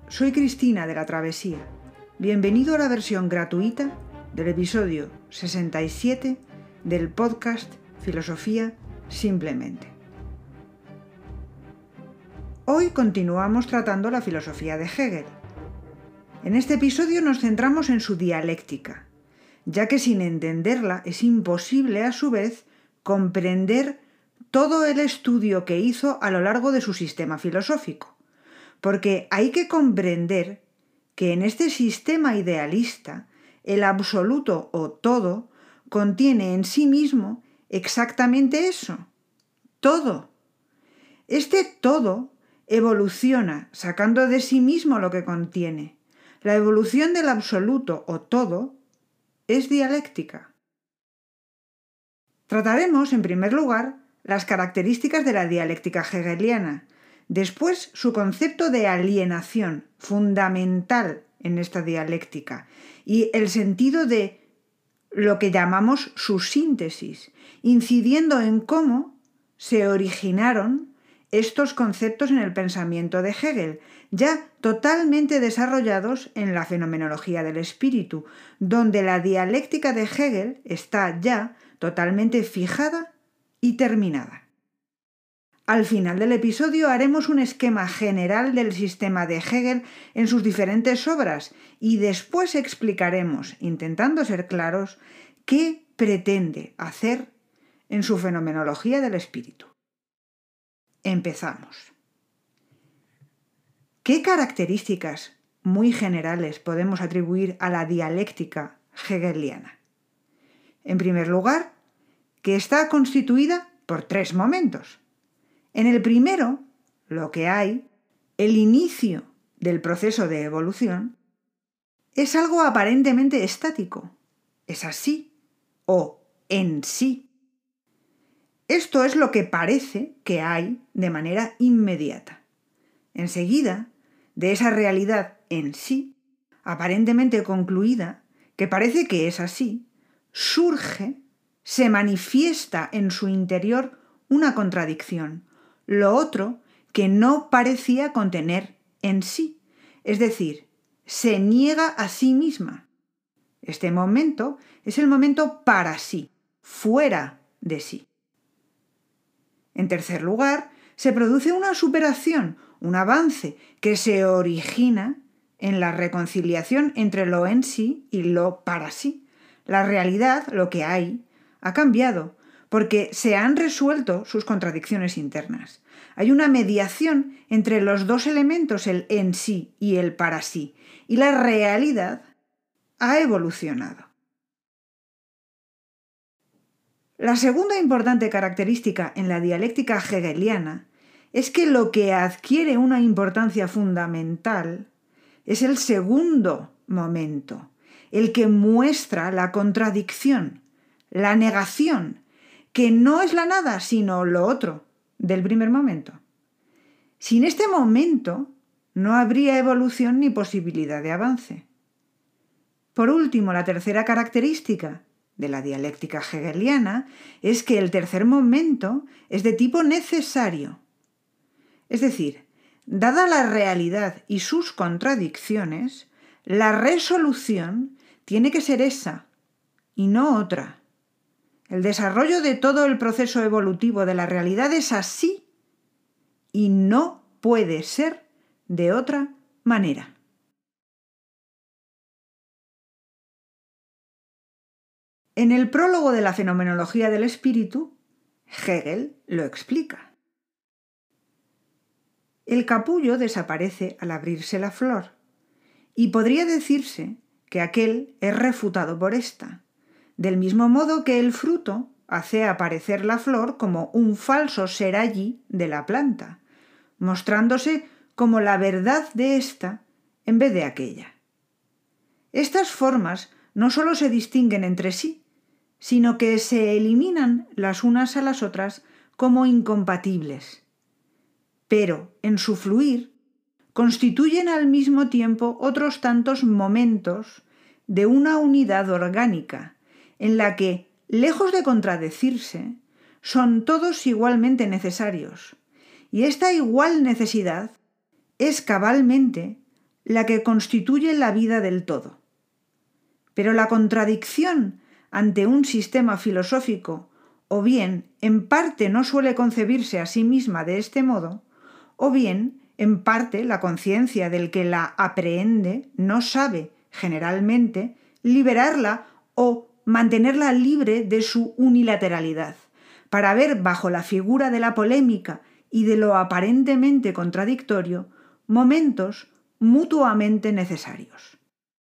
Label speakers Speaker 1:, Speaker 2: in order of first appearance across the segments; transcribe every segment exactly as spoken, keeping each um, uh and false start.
Speaker 1: soy Cristina de la Travesía. Bienvenido a la versión gratuita del episodio sesenta y siete del podcast Filosofía Simplemente. Hoy continuamos tratando la filosofía de Hegel. En este episodio nos centramos en su dialéctica, ya que sin entenderla es imposible a su vez comprender todo el estudio que hizo a lo largo de su sistema filosófico, porque hay que comprender que en este sistema idealista el absoluto o todo contiene en sí mismo exactamente eso, todo. Este todo evoluciona sacando de sí mismo lo que contiene. La evolución del absoluto o todo es dialéctica. Trataremos, en primer lugar, las características de la dialéctica hegeliana, después su concepto de alienación, fundamental en esta dialéctica, y el sentido de lo que llamamos su síntesis, incidiendo en cómo se originaron estos conceptos en el pensamiento de Hegel, ya totalmente desarrollados en la fenomenología del espíritu, donde la dialéctica de Hegel está ya totalmente fijada y terminada. Al final del episodio haremos un esquema general del sistema de Hegel en sus diferentes obras y después explicaremos, intentando ser claros, qué pretende hacer en su fenomenología del espíritu. Empezamos. ¿Qué características muy generales podemos atribuir a la dialéctica hegeliana? En primer lugar, que está constituida por tres momentos. En el primero, lo que hay, el inicio del proceso de evolución, es algo aparentemente estático, es así o en sí. Esto es lo que parece que hay de manera inmediata. Enseguida, de esa realidad en sí, aparentemente concluida, que parece que es así, surge, se manifiesta en su interior una contradicción, lo otro que no parecía contener en sí, es decir, se niega a sí misma. Este momento es el momento para sí, fuera de sí. En tercer lugar, se produce una superación, un avance que se origina en la reconciliación entre lo en sí y lo para sí. La realidad, lo que hay, ha cambiado, porque se han resuelto sus contradicciones internas. Hay una mediación entre los dos elementos, el en sí y el para sí, y la realidad ha evolucionado. La segunda importante característica en la dialéctica hegeliana es que lo que adquiere una importancia fundamental es el segundo momento, el que muestra la contradicción, la negación, que no es la nada, sino lo otro del primer momento. Sin este momento no habría evolución ni posibilidad de avance. Por último, la tercera característica de la dialéctica hegeliana es que el tercer momento es de tipo necesario. Es decir, dada la realidad y sus contradicciones, la resolución tiene que ser esa y no otra. El desarrollo de todo el proceso evolutivo de la realidad es así y no puede ser de otra manera. En el prólogo de la fenomenología del espíritu, Hegel lo explica. El capullo desaparece al abrirse la flor, y podría decirse que aquel es refutado por ésta, del mismo modo que el fruto hace aparecer la flor como un falso ser allí de la planta, mostrándose como la verdad de ésta en vez de aquella. Estas formas no solo se distinguen entre sí, sino que se eliminan las unas a las otras como incompatibles. Pero, en su fluir, constituyen al mismo tiempo otros tantos momentos de una unidad orgánica, en la que, lejos de contradecirse, son todos igualmente necesarios, y esta igual necesidad es cabalmente la que constituye la vida del todo. Pero la contradicción ante un sistema filosófico o bien en parte no suele concebirse a sí misma de este modo, o bien en parte la conciencia del que la aprehende no sabe, generalmente, liberarla o mantenerla libre de su unilateralidad, para ver bajo la figura de la polémica y de lo aparentemente contradictorio momentos mutuamente necesarios.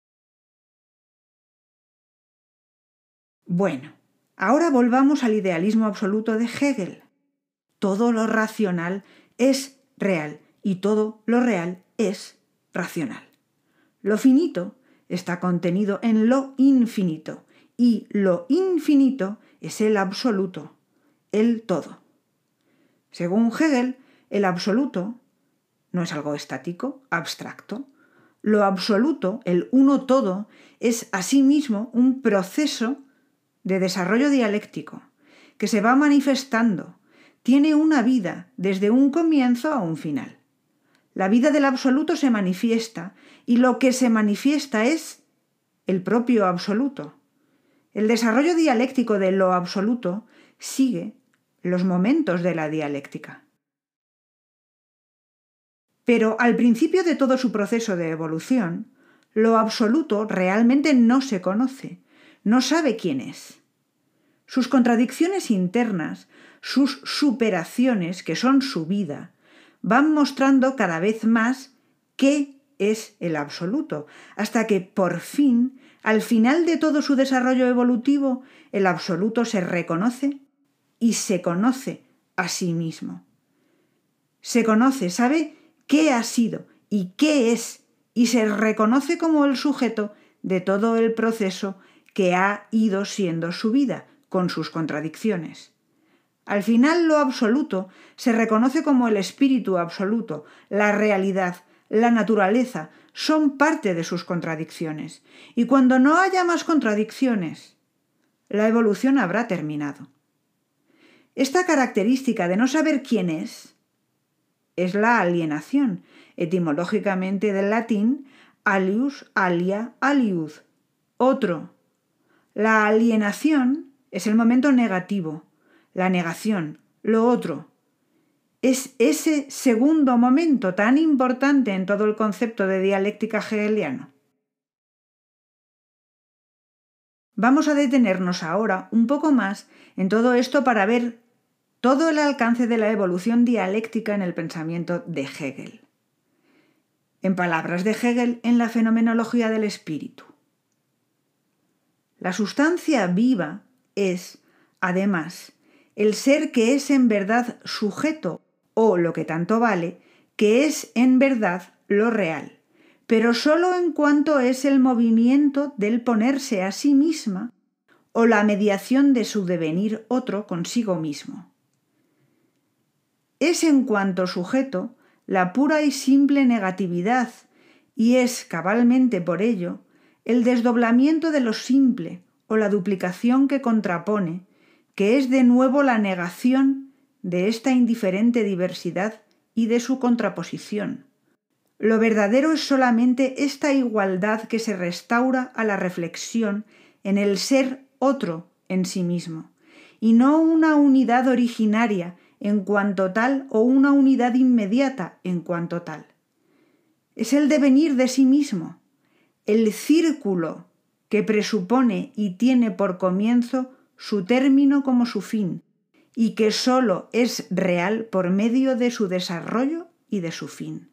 Speaker 1: Bueno, ahora volvamos al idealismo absoluto de Hegel. Todo lo racional es real y todo lo real es racional. Lo finito está contenido en lo infinito y lo infinito es el absoluto, el todo. Según Hegel, el absoluto no es algo estático, abstracto. Lo absoluto, el uno todo, es asimismo un proceso de desarrollo dialéctico que se va manifestando, tiene una vida desde un comienzo a un final. La vida del absoluto se manifiesta y lo que se manifiesta es el propio absoluto. El desarrollo dialéctico de lo absoluto sigue los momentos de la dialéctica. Pero al principio de todo su proceso de evolución, lo absoluto realmente no se conoce, no sabe quién es. Sus contradicciones internas, sus superaciones, que son su vida, van mostrando cada vez más qué es el absoluto, hasta que por fin, al final de todo su desarrollo evolutivo, el absoluto se reconoce y se conoce a sí mismo. Se conoce, sabe qué ha sido y qué es, y se reconoce como el sujeto de todo el proceso que ha ido siendo su vida, con sus contradicciones. Al final, lo absoluto se reconoce como el espíritu absoluto, la realidad, la naturaleza, son parte de sus contradicciones. Y cuando no haya más contradicciones, la evolución habrá terminado. Esta característica de no saber quién es, es la alienación, etimológicamente del latín alius, alia, aliud, otro. La alienación es el momento negativo, la negación, lo otro. Es ese segundo momento tan importante en todo el concepto de dialéctica hegeliano. Vamos a detenernos ahora un poco más en todo esto para ver todo el alcance de la evolución dialéctica en el pensamiento de Hegel. En palabras de Hegel, en la fenomenología del espíritu. La sustancia viva es, además, el ser que es en verdad sujeto, o lo que tanto vale, que es en verdad lo real, pero sólo en cuanto es el movimiento del ponerse a sí misma o la mediación de su devenir otro consigo mismo. Es en cuanto sujeto la pura y simple negatividad, y es cabalmente por ello el desdoblamiento de lo simple o la duplicación que contrapone, que es de nuevo la negación de esta indiferente diversidad y de su contraposición. Lo verdadero es solamente esta igualdad que se restaura a la reflexión en el ser otro en sí mismo, y no una unidad originaria en cuanto tal o una unidad inmediata en cuanto tal. Es el devenir de sí mismo, el círculo que presupone y tiene por comienzo su término como su fin, y que sólo es real por medio de su desarrollo y de su fin.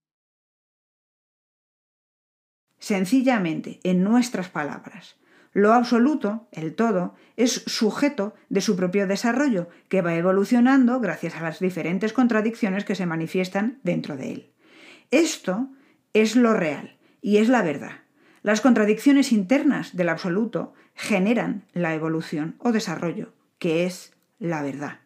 Speaker 1: Sencillamente, en nuestras palabras, lo absoluto, el todo, es sujeto de su propio desarrollo, que va evolucionando gracias a las diferentes contradicciones que se manifiestan dentro de él. Esto es lo real y es la verdad. Las contradicciones internas del absoluto generan la evolución o desarrollo, que es la verdad.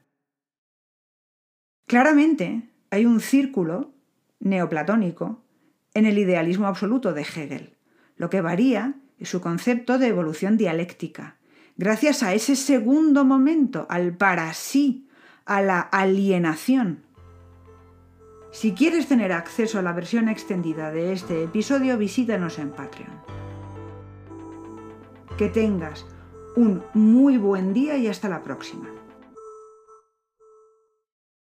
Speaker 1: Claramente, hay un círculo neoplatónico en el idealismo absoluto de Hegel. Lo que varía es su concepto de evolución dialéctica. Gracias a ese segundo momento, al para sí, a la alienación. Si quieres tener acceso a la versión extendida de este episodio, visítanos en Patreon. Que tengas un muy buen día y hasta la próxima.